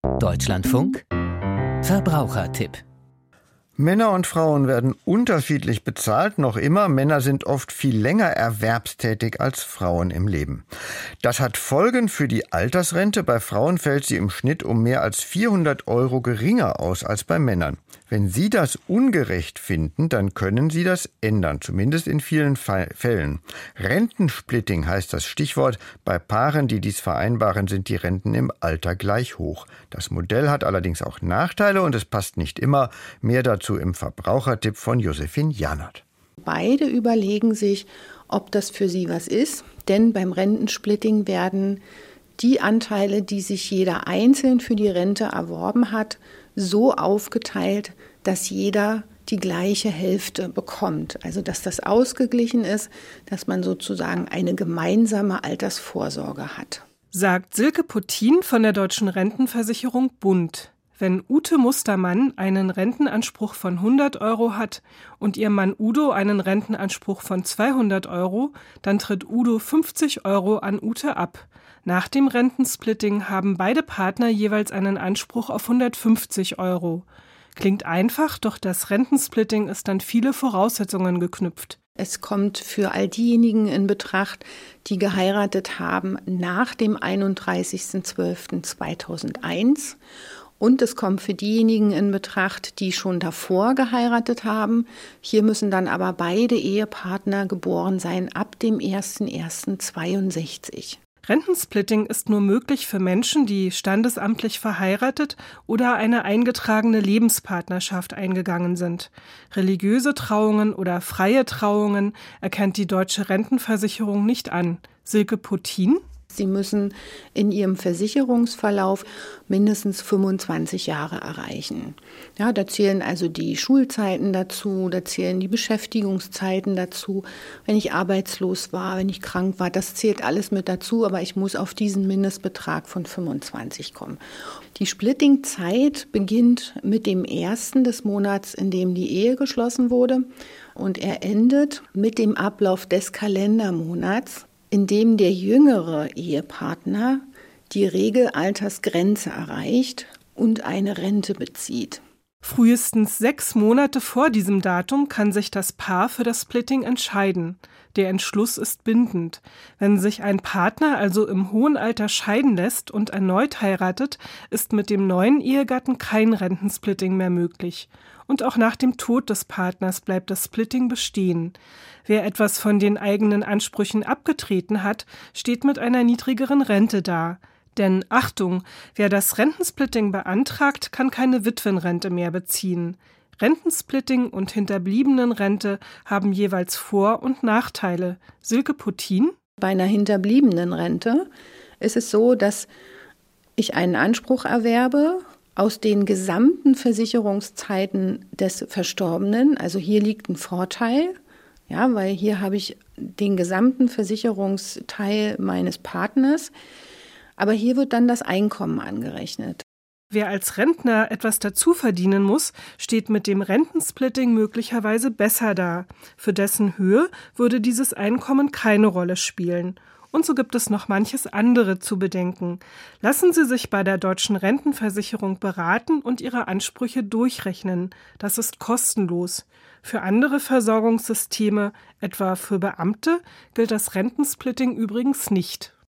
Deutschlandfunk Verbrauchertipp. Männer und Frauen werden unterschiedlich bezahlt, noch immer. Männer sind oft viel länger erwerbstätig als Frauen im Leben. Das hat Folgen für die Altersrente. Bei Frauen fällt sie im Schnitt um mehr als 400 € geringer aus als bei Männern. Wenn Sie das ungerecht finden, dann können Sie das ändern, zumindest in vielen Fällen. Rentensplitting heißt das Stichwort. Bei Paaren, die dies vereinbaren, sind die Renten im Alter gleich hoch. Das Modell hat allerdings auch Nachteile und es passt nicht immer. Mehr dazu im Verbrauchertipp von Josephine Janert. Beide überlegen sich, ob das für sie was ist, denn beim Rentensplitting werden die Anteile, die sich jeder einzeln für die Rente erworben hat, so aufgeteilt, dass jeder die gleiche Hälfte bekommt. Also dass das ausgeglichen ist, dass man sozusagen eine gemeinsame Altersvorsorge hat. Sagt Silke Pottin von der Deutschen Rentenversicherung Bund. Wenn Ute Mustermann einen Rentenanspruch von 100 € hat und ihr Mann Udo einen Rentenanspruch von 200 €, dann tritt Udo 50 € an Ute ab. Nach dem Rentensplitting haben beide Partner jeweils einen Anspruch auf 150 €. Klingt einfach, doch das Rentensplitting ist an viele Voraussetzungen geknüpft. Es kommt für all diejenigen in Betracht, die geheiratet haben nach dem 31.12.2001. Und es kommt für diejenigen in Betracht, die schon davor geheiratet haben. Hier müssen dann aber beide Ehepartner geboren sein ab dem 01.01.62. Rentensplitting ist nur möglich für Menschen, die standesamtlich verheiratet oder eine eingetragene Lebenspartnerschaft eingegangen sind. Religiöse Trauungen oder freie Trauungen erkennt die Deutsche Rentenversicherung nicht an. Silke Pottin: Sie müssen in Ihrem Versicherungsverlauf mindestens 25 Jahre erreichen. Ja, da zählen also die Schulzeiten dazu, da zählen die Beschäftigungszeiten dazu. Wenn ich arbeitslos war, wenn ich krank war, das zählt alles mit dazu, aber ich muss auf diesen Mindestbetrag von 25 kommen. Die Splitting-Zeit beginnt mit dem 1. des Monats, in dem die Ehe geschlossen wurde, und er endet mit dem Ablauf des Kalendermonats, in dem der jüngere Ehepartner die Regelaltersgrenze erreicht und eine Rente bezieht. Frühestens 6 Monate vor diesem Datum kann sich das Paar für das Splitting entscheiden. Der Entschluss ist bindend. Wenn sich ein Partner also im hohen Alter scheiden lässt und erneut heiratet, ist mit dem neuen Ehegatten kein Rentensplitting mehr möglich. Und auch nach dem Tod des Partners bleibt das Splitting bestehen. Wer etwas von den eigenen Ansprüchen abgetreten hat, steht mit einer niedrigeren Rente da. Denn Achtung, wer das Rentensplitting beantragt, kann keine Witwenrente mehr beziehen. Rentensplitting und Hinterbliebenenrente haben jeweils Vor- und Nachteile. Silke Pottin: Bei einer Hinterbliebenenrente ist es so, dass ich einen Anspruch erwerbe aus den gesamten Versicherungszeiten des Verstorbenen. Also hier liegt ein Vorteil, ja, weil hier habe ich den gesamten Versicherungsteil meines Partners. Aber hier wird dann das Einkommen angerechnet. Wer als Rentner etwas dazu verdienen muss, steht mit dem Rentensplitting möglicherweise besser da. Für dessen Höhe würde dieses Einkommen keine Rolle spielen. Und so gibt es noch manches andere zu bedenken. Lassen Sie sich bei der Deutschen Rentenversicherung beraten und Ihre Ansprüche durchrechnen. Das ist kostenlos. Für andere Versorgungssysteme, etwa für Beamte, gilt das Rentensplitting übrigens nicht.